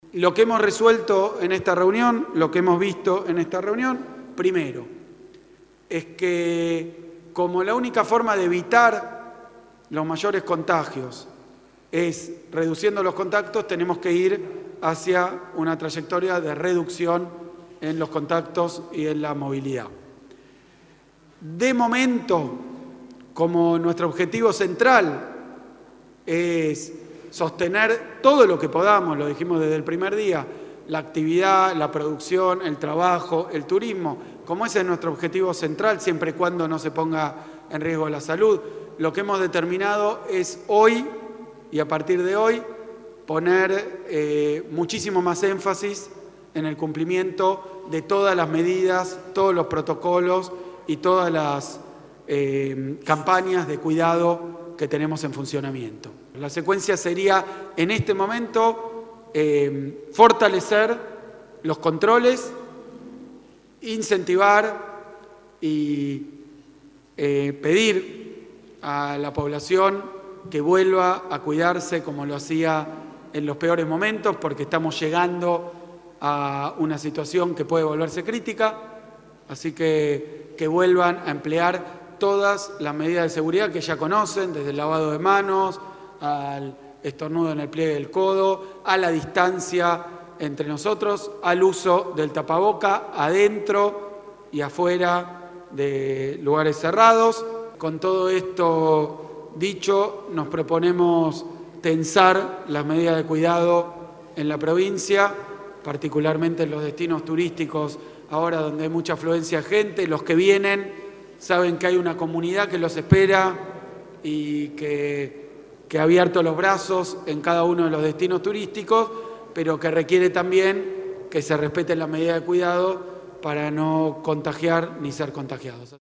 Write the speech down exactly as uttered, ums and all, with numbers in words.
Lo que hemos resuelto en esta reunión, lo que hemos visto en esta reunión, primero, es que como la única forma de evitar los mayores contagios es reduciendo los contactos, tenemos que ir hacia una trayectoria de reducción en los contactos y en la movilidad. De momento, como nuestro objetivo central es sostener todo lo que podamos, lo dijimos desde el primer día, la actividad, la producción, el trabajo, el turismo, como ese es nuestro objetivo central, siempre y cuando no se ponga en riesgo la salud, lo que hemos determinado es hoy y a partir de hoy poner eh, muchísimo más énfasis en el cumplimiento de todas las medidas, todos los protocolos y todas las eh, campañas de cuidado que tenemos en funcionamiento. La secuencia sería, en este momento, eh, fortalecer los controles, incentivar y eh, pedir a la población que vuelva a cuidarse como lo hacía en los peores momentos, porque estamos llegando a una situación que puede volverse crítica, así que que vuelvan a emplear todas las medidas de seguridad que ya conocen, desde el lavado de manos, al estornudo en el pliegue del codo, a la distancia entre nosotros, al uso del tapaboca adentro y afuera de lugares cerrados. Con todo esto dicho, nos proponemos tensar las medidas de cuidado en la provincia, particularmente en los destinos turísticos, ahora donde hay mucha afluencia de gente. Los que vienen saben que hay una comunidad que los espera y que, que ha abierto los brazos en cada uno de los destinos turísticos, pero que requiere también que se respeten las medidas de cuidado para no contagiar ni ser contagiados.